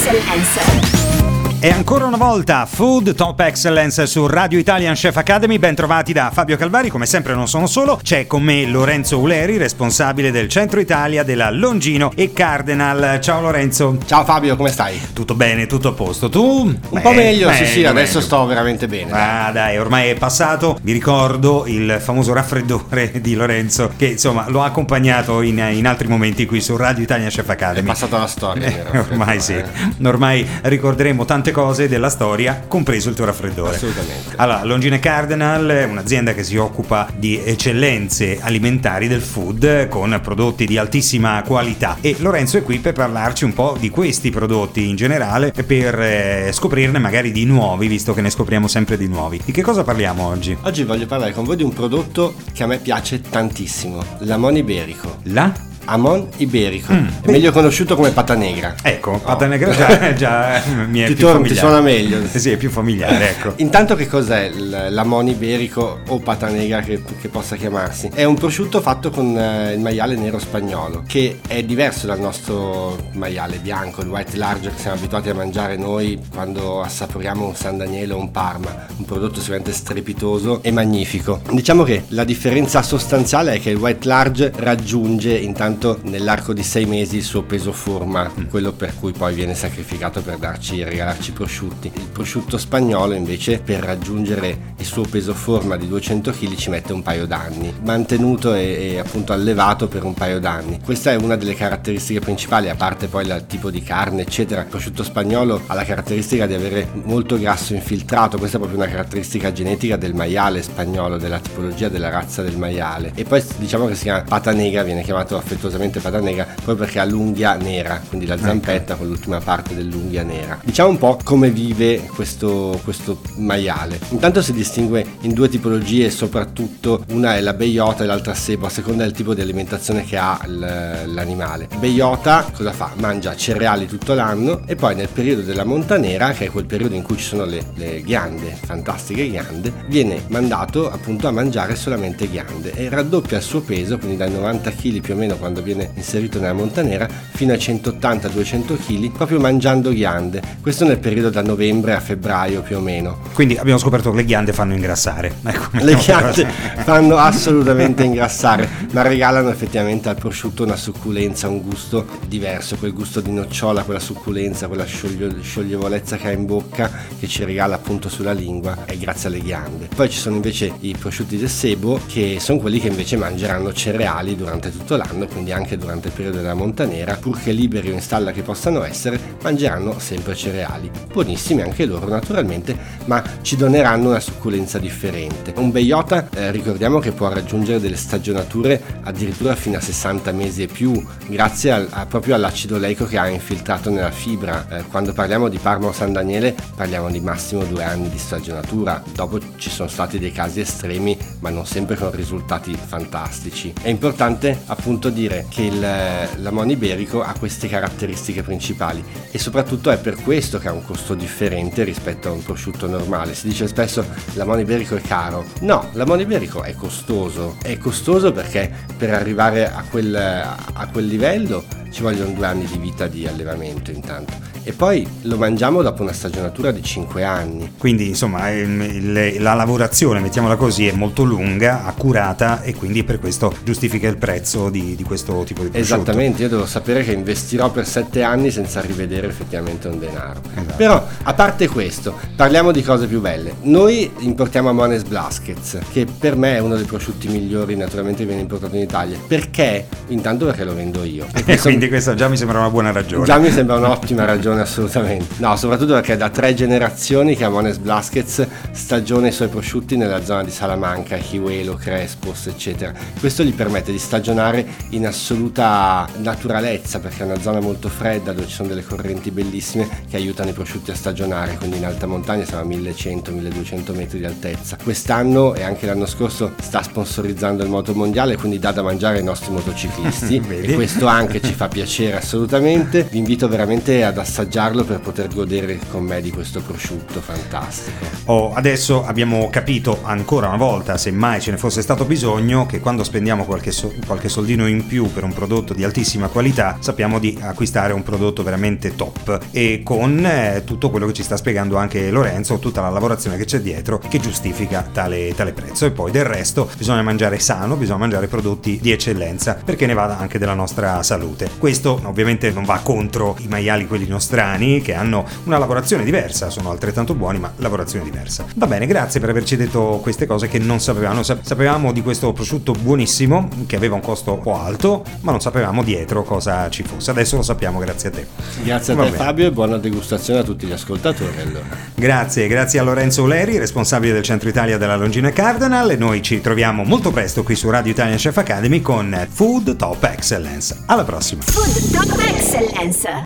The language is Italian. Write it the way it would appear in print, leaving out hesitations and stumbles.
Excellence. E ancora una volta Food Top Excellence su Radio Italian Chef Academy. Ben trovati da Fabio Calvari. Come sempre non sono solo, c'è con me Lorenzo Uleri, responsabile del centro Italia della Longino e Cardinal. Ciao Lorenzo. Ciao Fabio, come stai? Tutto bene, tutto a posto. Tu? Un po' meglio, sì, adesso sto veramente bene. Dai, ormai è passato. Mi ricordo il famoso raffreddore di Lorenzo, che insomma lo ha accompagnato in altri momenti qui su Radio Italian Chef Academy. È passata la storia. Ormai sì, ormai ricorderemo tante cose della storia, compreso il tuo raffreddore. Assolutamente. Allora, Longino e Cardinal è un'azienda che si occupa di eccellenze alimentari del food con prodotti di altissima qualità, e Lorenzo è qui per parlarci un po' di questi prodotti in generale e per scoprirne magari di nuovi, visto che ne scopriamo sempre di nuovi. Di che cosa parliamo oggi? Oggi voglio parlare con voi di un prodotto che a me piace tantissimo, l'Amon Iberico. Amon Iberico, è meglio conosciuto come pata negra. Ecco, pata negra già mi è più familiare. Ti suona meglio. Sì, è più familiare, ecco. Intanto, che cos'è l'Amon Iberico o pata negra che possa chiamarsi? È un prosciutto fatto con il maiale nero spagnolo, che è diverso dal nostro maiale bianco, il white large, che siamo abituati a mangiare noi quando assaporiamo un San Daniele o un Parma, un prodotto sicuramente strepitoso e magnifico. Diciamo che la differenza sostanziale è che il white large raggiunge intanto nell'arco di 6 mesi il suo peso forma, quello per cui poi viene sacrificato per regalarci prosciutti. Il prosciutto spagnolo invece, per raggiungere il suo peso forma di 200 kg, ci mette un paio d'anni, mantenuto e appunto allevato per un paio d'anni. Questa è una delle caratteristiche principali, a parte poi il tipo di carne eccetera. Il prosciutto spagnolo ha la caratteristica di avere molto grasso infiltrato, questa è proprio una caratteristica genetica del maiale spagnolo, della tipologia della razza del maiale. E poi diciamo che si chiama pata negra, viene chiamato affettuosamente pata negra proprio perché ha l'unghia nera, quindi la zampetta con l'ultima parte dell'unghia nera. Diciamo un po' come vive questo maiale. Intanto si distingue in due tipologie, soprattutto una è la beiota e l'altra sebo, a seconda del tipo di alimentazione che ha l'animale. Beiota cosa fa? Mangia cereali tutto l'anno, e poi nel periodo della montanera, che è quel periodo in cui ci sono le ghiande, fantastiche ghiande, viene mandato appunto a mangiare solamente ghiande e raddoppia il suo peso, quindi dai 90 kg più o meno quando viene inserito nella montanera fino a 180-200 kg proprio mangiando ghiande. Questo nel periodo da novembre a febbraio più o meno. Quindi abbiamo scoperto che le ghiande fanno ingrassare. Le ghiande fanno assolutamente ingrassare, ma regalano effettivamente al prosciutto una succulenza, un gusto diverso, quel gusto di nocciola, quella succulenza, quella scioglievolezza che ha in bocca, che ci regala appunto sulla lingua, è grazie alle ghiande. Poi ci sono invece i prosciutti del sebo, che sono quelli che invece mangeranno cereali durante tutto l'anno, quindi anche durante il periodo della montanera, purché liberi o in stalla che possano essere, mangeranno sempre cereali, buonissimi anche loro naturalmente, ma ci doneranno una succulenza differente. Un beiota ricordiamo che può raggiungere delle stagionature addirittura fino a 60 mesi e più, grazie proprio all'acido oleico che ha infiltrato nella fibra. Quando parliamo di Parma o San Daniele parliamo di massimo 2 anni di stagionatura. Dopo ci sono stati dei casi estremi, ma non sempre con risultati fantastici. È importante appunto dire che l'Amon Iberico ha queste caratteristiche principali, e soprattutto è per questo che ha un costo differente rispetto a un prosciutto normale. Si dice spesso l'Amon Iberico è caro. No, l'Amon Iberico è costoso perché per arrivare a quel livello ci vogliono 2 anni di vita di allevamento intanto, e poi lo mangiamo dopo una stagionatura di 5 anni. Quindi insomma la lavorazione, mettiamola così, è molto lunga, accurata, e quindi per questo giustifica il prezzo di questo tipo di prosciutto. Esattamente, io devo sapere che investirò per 7 anni senza rivedere effettivamente un denaro. Esatto. Però a parte questo, parliamo di cose più belle. Noi importiamo Amones Blasquez, che per me è uno dei prosciutti migliori naturalmente che viene importato in Italia. Perché? Intanto perché lo vendo io, e quindi questa già mi sembra una buona ragione. Già mi sembra un'ottima ragione, assolutamente. No, soprattutto perché è da 3 generazioni che Amones Blasquez stagiona i suoi prosciutti nella zona di Salamanca, Chihuelo, Crespos eccetera. Questo gli permette di stagionare in assoluta naturalezza, perché è una zona molto fredda dove ci sono delle correnti bellissime che aiutano i prosciutti a stagionare, quindi in alta montagna siamo a 1100-1200 metri di altezza. Quest'anno e anche l'anno scorso sta sponsorizzando il moto mondiale, quindi dà da mangiare ai nostri motociclisti e questo anche ci fa piacere assolutamente. Vi invito veramente ad assaggiarlo per poter godere con me di questo prosciutto fantastico. Adesso abbiamo capito ancora una volta, se mai ce ne fosse stato bisogno, che quando spendiamo qualche soldino in più più per un prodotto di altissima qualità, sappiamo di acquistare un prodotto veramente top, e con tutto quello che ci sta spiegando anche Lorenzo, tutta la lavorazione che c'è dietro che giustifica tale prezzo. E poi del resto bisogna mangiare sano, bisogna mangiare prodotti di eccellenza, perché ne va anche della nostra salute. Questo ovviamente non va contro i maiali, quelli nostrani, che hanno una lavorazione diversa, sono altrettanto buoni ma lavorazione diversa. Va bene, grazie per averci detto queste cose che non sapevamo. Sapevamo di questo prosciutto buonissimo che aveva un costo un po' alto, ma non sapevamo dietro cosa ci fosse. Adesso lo sappiamo grazie a te. Grazie a te Fabio, e buona degustazione a tutti gli ascoltatori allora. Grazie a Lorenzo Oleri, responsabile del Centro Italia della Longino Cardinal, e noi ci troviamo molto presto qui su Radio Italian Chef Academy con Food Top Excellence. Alla prossima. Food Top Excellence.